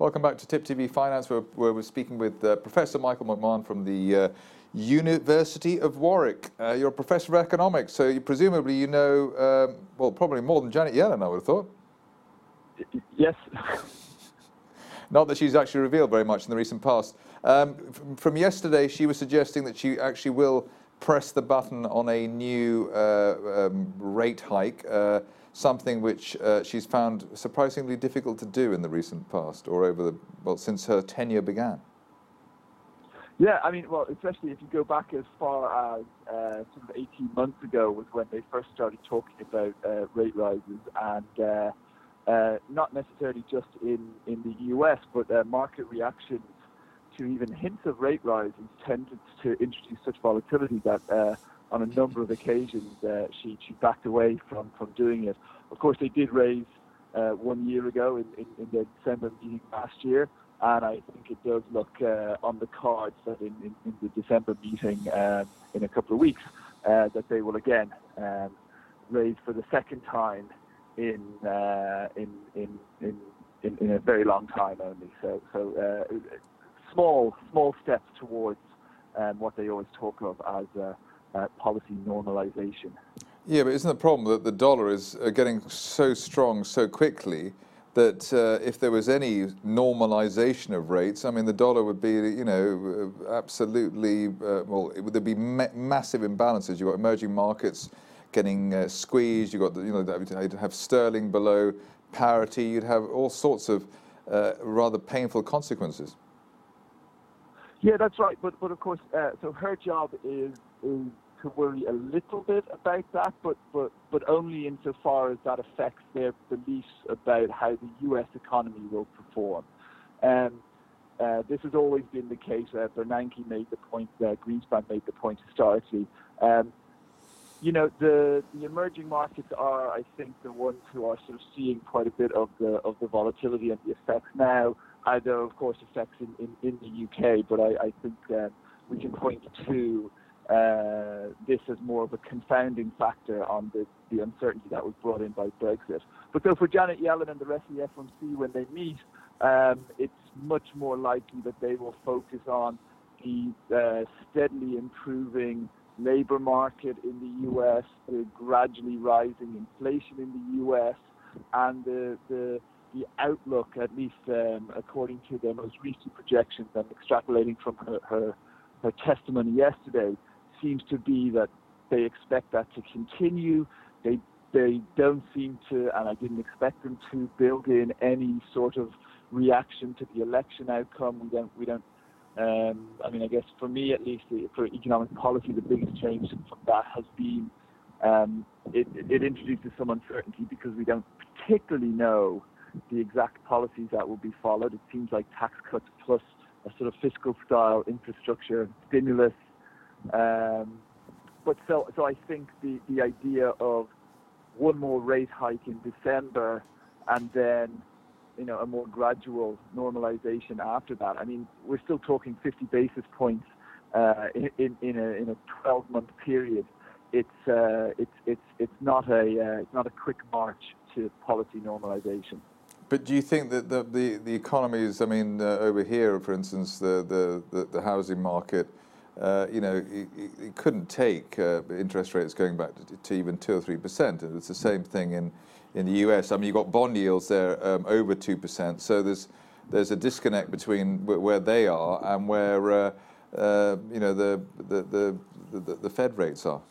Welcome back to Tip TV Finance, where we're speaking with Professor Michael McMahon from the University of Warwick. You're a professor of economics, so presumably you know, well, probably more than Janet Yellen, I would have thought. Yes. Not that she's actually revealed very much in the recent past. From yesterday, she was suggesting that she actually will press the button on a new rate hike, something which she's found surprisingly difficult to do in the recent past, or since her tenure began. Yeah, I mean, well, especially if you go back as far as sort of 18 months ago was when they first started talking about rate rises, and not necessarily just in the US, but market reactions to even hints of rate rises tended to introduce such volatility that on a number of occasions she backed away from doing it. Of course, they did raise 1 year ago in the December meeting last year, and I think it does look on the cards that in the December meeting in a couple of weeks that they will again raise for the second time in a very long time only. So small steps towards what they always talk of as policy normalization. Yeah, but isn't the problem that the dollar is getting so strong so quickly that if there was any normalization of rates, I mean, the dollar would be, absolutely, there'd be massive imbalances. You've got emerging markets getting squeezed. You've got, you'd have sterling below parity. You'd have all sorts of rather painful consequences. Yeah, that's right. But of course, so her job is to worry a little bit about that, but only insofar as that affects their beliefs about how the U.S. economy will perform. This has always been the case. Bernanke made the point, Greenspan made the point historically. The emerging markets are, I think, the ones who are sort of seeing quite a bit of the volatility and the effects now. There are, of course, effects in the UK, but I think we can point to this as more of a confounding factor on the uncertainty that was brought in by Brexit. But so for Janet Yellen and the rest of the FOMC, when they meet, it's much more likely that they will focus on the steadily improving labor market in the US, the gradually rising inflation in the US, and the outlook, at least according to their most recent projections and extrapolating from her testimony yesterday, seems to be that they expect that to continue. They don't seem to, and I didn't expect them to, build in any sort of reaction to the election outcome. We don't. I mean, I guess for me at least, for economic policy, the biggest change from that has been it introduces some uncertainty because we don't particularly know the exact policies that will be followed. It seems like tax cuts plus a sort of fiscal style infrastructure stimulus. But so I think the idea of one more rate hike in December and then a more gradual normalization after that. I mean, we're still talking 50 basis points in a 12-month period. It's not a quick march to policy normalization. But do you think that the economies, I mean, over here, for instance, the housing market, it couldn't take interest rates going back to even 2 or 3%, and it's the same thing in the US. I mean, you've got bond yields there over 2%, so there's a disconnect between where they are and where the Fed rates are.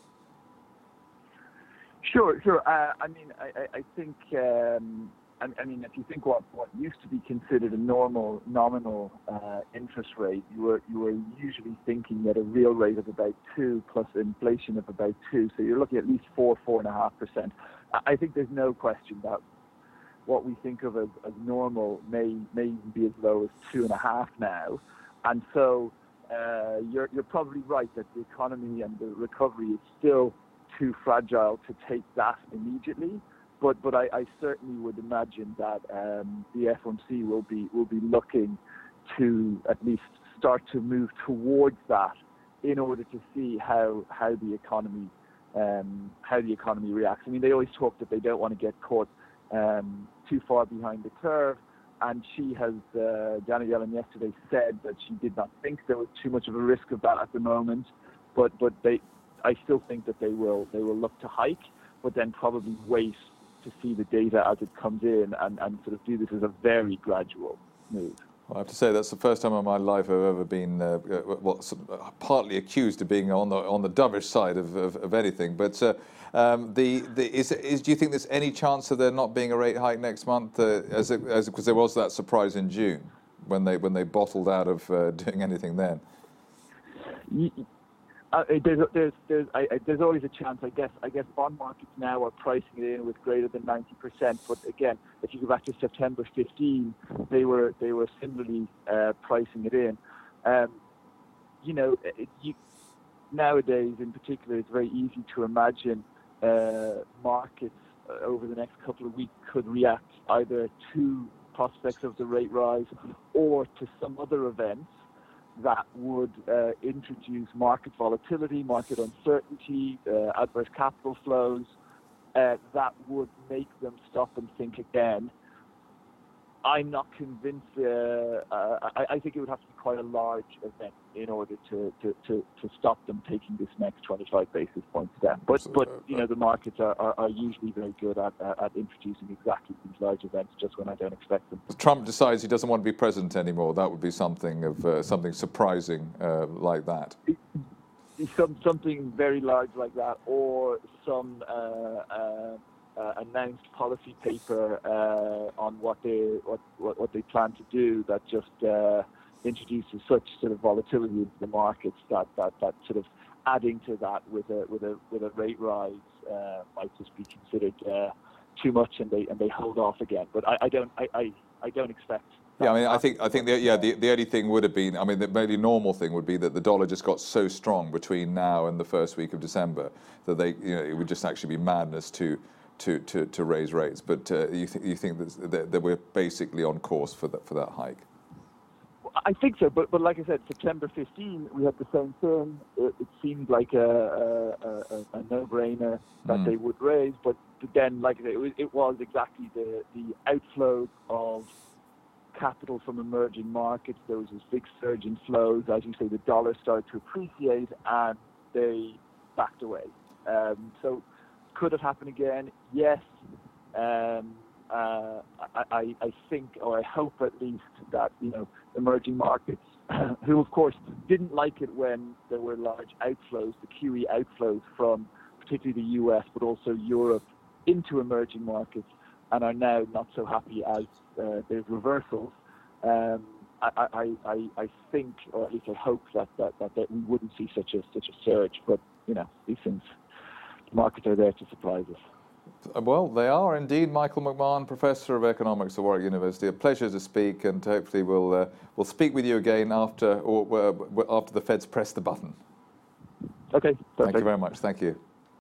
Sure. I mean, I think. I mean, if you think what used to be considered a normal nominal interest rate, you were usually thinking at a real rate of about 2 plus inflation of about 2, so you're looking at least 4.5%. I think there's no question that what we think of as normal may even be as low as 2.5 now, and so you're probably right that the economy and the recovery is still too fragile to take that immediately. But I certainly would imagine that the FOMC will be looking to at least start to move towards that in order to see how the economy reacts. I mean, they always talk that they don't want to get caught too far behind the curve, and she has, Janet Yellen yesterday said that she did not think there was too much of a risk of that at the moment, but I still think that they will look to hike, but then probably wait to see the data as it comes in and sort of do this as a very gradual move. Well, I have to say that's the first time in my life I've ever been partly accused of being on the dovish side of anything. But do you think there's any chance of there not being a rate hike next month? Because there was that surprise in June when they bottled out of doing anything then. There's always a chance. I guess bond markets now are pricing it in with greater than 90%. But again, if you go back to September 15, they were similarly pricing it in. Nowadays, in particular, it's very easy to imagine markets over the next couple of weeks could react either to prospects of the rate rise or to some other events that would introduce market volatility, market uncertainty, adverse capital flows, that would make them stop and think again. I'm not convinced. I think it would have to be quite a large event in order to stop them taking this next 25 basis points down. But the markets are usually very good at introducing exactly these large events just when I don't expect them. If Trump decides he doesn't want to be president anymore, that would be something surprising like that. Something very large like that, or some announced policy paper on what they plan to do that just introduces such sort of volatility into the markets that sort of adding to that with a rate rise might just be considered too much, and they hold off again. But I don't expect. Yeah, I mean, I think the only thing would have been, I mean, the really normal thing would be that the dollar just got so strong between now and the first week of December that it would just actually be madness to raise rates. But you think that we're basically on course for that hike? I think so, but like I said, September 15, we had the same thing. It seemed like a no-brainer that they would raise, but then, like I said, it was exactly the outflows of capital from emerging markets. There was this big surge in flows. As you say, the dollar started to appreciate, and they backed away. So could it happen again? Yes. I think, or I hope at least, that emerging markets, who of course didn't like it when there were large outflows, the QE outflows from particularly the US, but also Europe, into emerging markets, and are now not so happy as there's reversals. I think, or at least I hope that we wouldn't see such a surge. But these things, the markets are there to surprise us. Well, they are indeed. Michael McMahon, Professor of Economics at Warwick University. A pleasure to speak, and hopefully we'll speak with you again after the Feds press the button. Okay. Perfect. Thank you very much. Thank you.